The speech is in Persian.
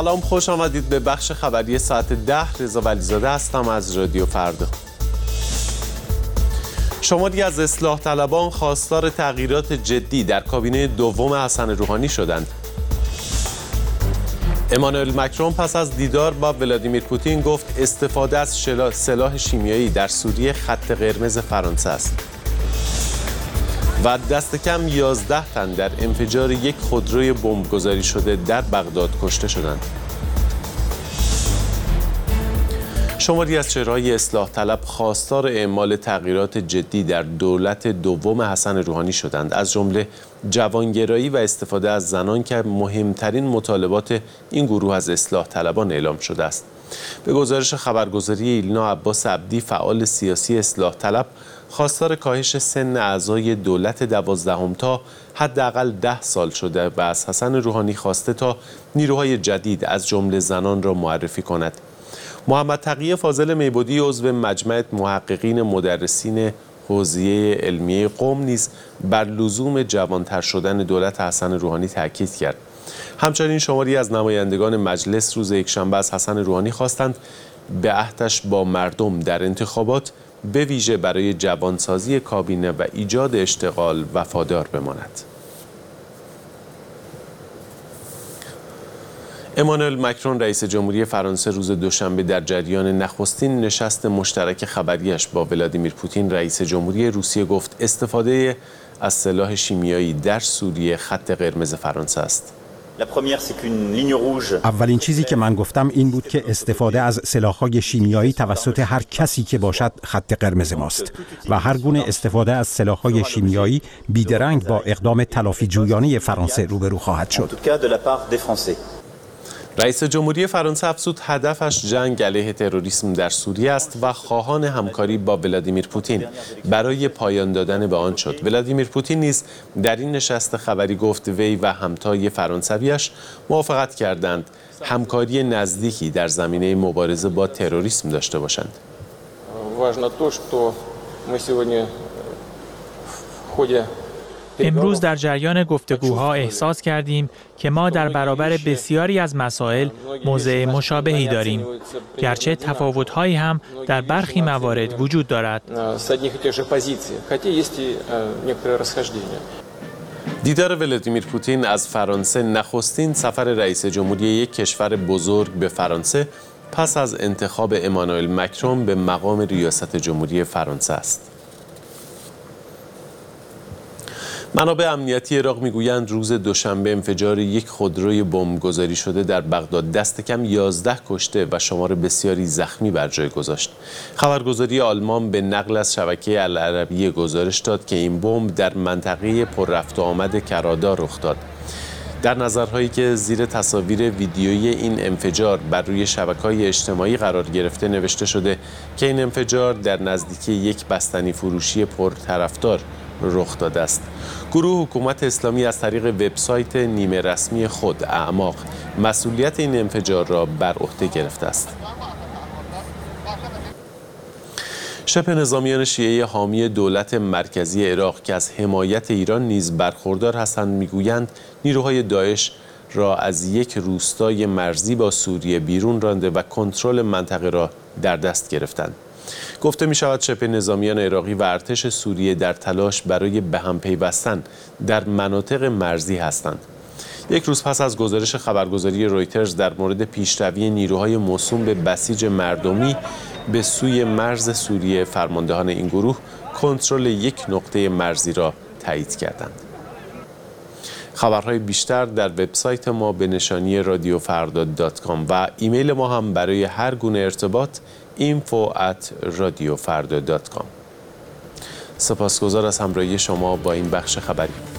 سلام، خوش آمدید به بخش خبری ساعت 10. رضا ولیزاده هستم از رادیو فردا. شماری از اصلاح طلبان خواستار تغییرات جدی در کابینه دوم حسن روحانی شدند. امانوئل مکرون پس از دیدار با ولادیمیر پوتین گفت استفاده از سلاح شیمیایی در سوریه خط قرمز فرانسه است. و دست کم 11 تن در انفجار یک خودروی بمبگذاری شده در بغداد کشته شدند. شماری از چهره‌های اصلاح طلب خواستار اعمال تغییرات جدی در دولت دوم حسن روحانی شدند، از جمله جوانگرایی و استفاده از زنان که مهمترین مطالبات این گروه از اصلاح طلبان اعلام شده است. به گزارش خبرگزاری ایلنا، عباس عبدی، فعال سیاسی اصلاح طلب، خواستار کاهش سن اعضای دولت 12 تا حداقل 10 سال شده و از حسن روحانی خواسته تا نیروهای جدید از جمله زنان را معرفی کند. محمد تقی فاضل میبودی، عضو مجمع محققین مدرسین حوزه علمیه قم، نیز بر لزوم جوانتر شدن دولت حسن روحانی تاکید کرد. همچنین شماری از نمایندگان مجلس روز یکشنبه از حسن روحانی خواستند به عهدش با مردم در انتخابات به ویژه برای جوانسازی کابینه و ایجاد اشتغال وفادار بماند. امانوئل مکرون رئیس جمهوری فرانسه روز دوشنبه در جریان نخستین نشست مشترک خبریش با ولادیمیر پوتین رئیس جمهوری روسیه گفت استفاده از سلاح شیمیایی در سوریه خط قرمز فرانسه است. اولین چیزی که من گفتم این بود که استفاده از سلاح‌های شیمیایی توسط هر کسی که باشد خط قرمز ماست و هر گونه استفاده از سلاح‌های شیمیایی بیدرنگ با اقدام تلافی جویانه فرانسه روبرو خواهد شد. رئیس جمهوری فرانسه افزود هدفش جنگ علیه تروریسم در سوریه است و خواهان همکاری با ولادیمیر پوتین برای پایان دادن به آن شد. ولادیمیر پوتین نیز در این نشست خبری گفت وی و همتای فرانسویش موافقت کردند همکاری نزدیکی در زمینه مبارزه با تروریسم داشته باشند. امروز در جریان گفتگوها احساس کردیم که ما در برابر بسیاری از مسائل موضع مشابهی داریم، گرچه تفاوت‌هایی هم در برخی موارد وجود دارد. دیدار ولادیمیر پوتین از فرانسه نخستین سفر رئیس جمهوری یک کشور بزرگ به فرانسه پس از انتخاب امانوئل مکرون به مقام ریاست جمهوری فرانسه است. منابع امنیتی عراق میگویند روز دوشنبه انفجار یک خودروی بمبگذاری شده در بغداد دست کم 11 کشته و شمار بسیاری زخمی بر جای گذاشت. خبرگزاری آلمان به نقل از شبکه العربیه گزارش داد که این بمب در منطقه پر رفت و آمد کرادا رخ داد. در نظرهایی که زیر تصاویر ویدیویی این انفجار بر روی شبکه‌های اجتماعی قرار گرفته نوشته شده که این انفجار در نزدیکی یک بستنی فروشی پرطرفدار رخ داده است. گروه حکومت اسلامی از طریق وبسایت نیمه رسمی خود اعماق مسئولیت این انفجار را بر عهده گرفته است. شبه نظامیان شیعه حامی دولت مرکزی عراق که از حمایت ایران نیز برخوردار هستند میگویند نیروهای داعش را از یک روستای مرزی با سوریه بیرون رانده و کنترل منطقه را در دست گرفتند. گفته می شود شبه نظامیان عراقی و ارتش سوریه در تلاش برای به هم پیوستن در مناطق مرزی هستند. یک روز پس از گزارش خبرگزاری رویترز در مورد پیشروی نیروهای موسوم به بسیج مردمی به سوی مرز سوریه، فرماندهان این گروه کنترل یک نقطه مرزی را تایید کردند. خبرهای بیشتر در وبسایت ما به نشانی radiofarda.com و ایمیل ما هم برای هر گونه ارتباط info@radiofarda.com. سپاسگزار از همراهی شما با این بخش خبری.